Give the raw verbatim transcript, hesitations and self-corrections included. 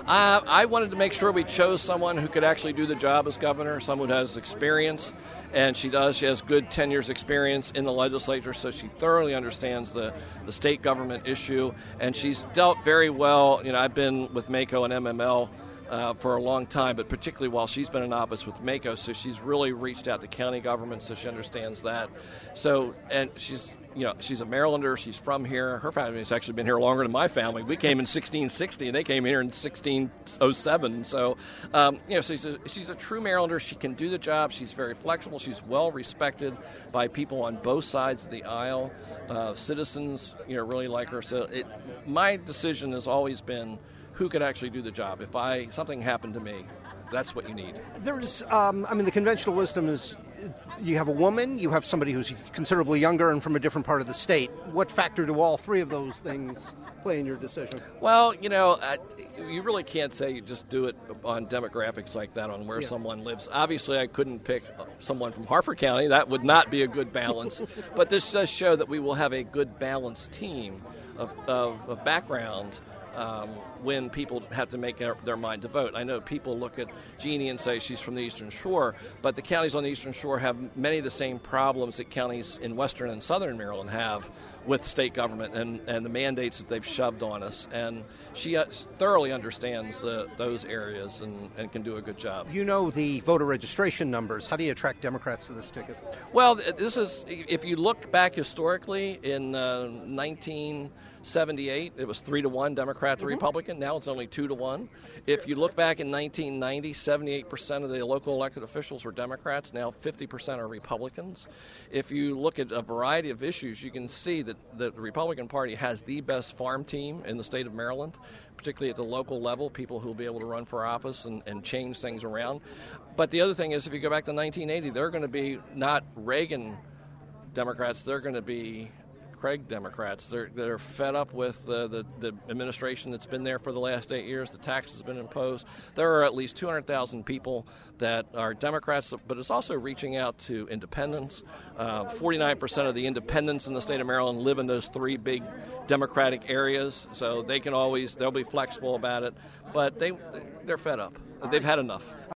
Uh, I wanted to make sure we chose someone who could actually do the job as governor, someone who has experience, and she does. She has good ten years experience in the legislature, so she thoroughly understands the, the state government issue, and she's dealt very well. You know, I've been with MACo and M M L uh, for a long time, but particularly while she's been in office with MACo, so she's really reached out to county government, so she understands that. So, and she's You know, she's a Marylander. She's from here. Her family has actually been here longer than my family. We came in sixteen sixty, and they came here in sixteen oh seven. So, um, you know, so she's a, she's a true Marylander. She can do the job. She's very flexible. She's well respected by people on both sides of the aisle. Uh, citizens, you know, really like her. So, it, my decision has always been who could actually do the job. If I something happened to me, that's what you need. There's, um, I mean, the conventional wisdom is you have a woman, you have somebody who's considerably younger and from a different part of the state. What factor do all three of those things play in your decision? Well, you know, uh, you really can't say you just do it on demographics like that, on where yeah. someone lives. Obviously, I couldn't pick someone from Harford County. That would not be a good balance. But this does show that we will have a good balanced team of, of, of background Um, when people have to make their, their mind to vote. I know people look at Jeannie and say she's from the Eastern Shore, but the counties on the Eastern Shore have many of the same problems that counties in Western and Southern Maryland have with state government and, and the mandates that they've shoved on us. And she uh, thoroughly understands the, those areas and, and can do a good job. You know the voter registration numbers. How do you attract Democrats to this ticket? Well, this is, if you look back historically, in uh, nineteen seventy-eight, it was three to one Democrat to mm-hmm. Republican. Now it's only two to one. If you look back in nineteen ninety, seventy-eight percent of the local elected officials were Democrats. Now fifty percent are Republicans. If you look at a variety of issues, you can see that the Republican Party has the best farm team in the state of Maryland, particularly at the local level, people who will be able to run for office and, and change things around. But the other thing is, if you go back to nineteen eighty, they're going to be not Reagan Democrats, they're going to be Craig Democrats. They're they're fed up with uh, the the administration that's been there for the last eight years. The tax has been imposed. There are at least two hundred thousand people that are Democrats, but it's also reaching out to independents. Uh, forty-nine percent of the independents in the state of Maryland live in those three big Democratic areas, so they can always they'll be flexible about it. But they they're fed up. They've had enough.